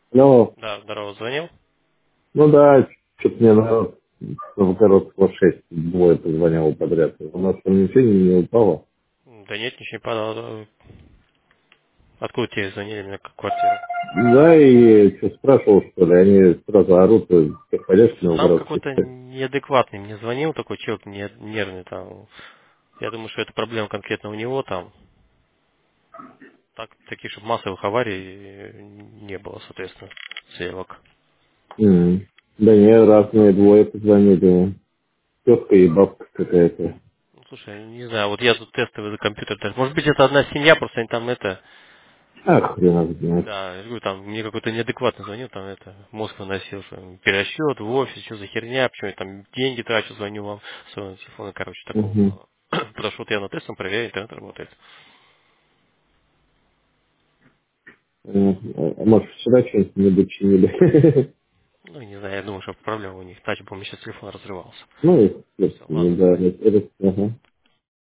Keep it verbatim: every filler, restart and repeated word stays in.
Ну, Да, здорово, звонил? ну да, что-то мне народ Новгородского шесть двое позвонило подряд. У нас там ничего не упало. Да нет, ничего не падало. Откуда тебе звонили мне как квартиру? Да, и что спрашивал, что ли, они сразу орут, ты ходишь в Там Новгородской какой-то шесть. неадекватный мне звонил, такой человек не- нервный там. Я думаю, что это проблема конкретно у него там. Так, таких, чтобы массовых аварий не было, соответственно, сеялок. М. Да не, разные двое позвонили. Тетка и бабка какая-то. Ну, слушай, не знаю, вот я тут тестовый за компьютер. тест- Может быть, это одна семья, просто они там это. Ах, хрен их знает. Да, я говорю, там мне какой-то неадекватно звонил, там это, мозг выносил, что пересчет в офис, что за херня, почему я там деньги трачу, звоню вам с своего телефона, короче, такого Угу. плана. Потому что вот я на тестом проверяю, интернет работает. А может, вчера что-нибудь чинили? Ну, не знаю, я думаю, что проблема у них, иначе бы у меня сейчас телефон разрывался. Ну, и, Все, ладно, собственно, да, давай. это, ага.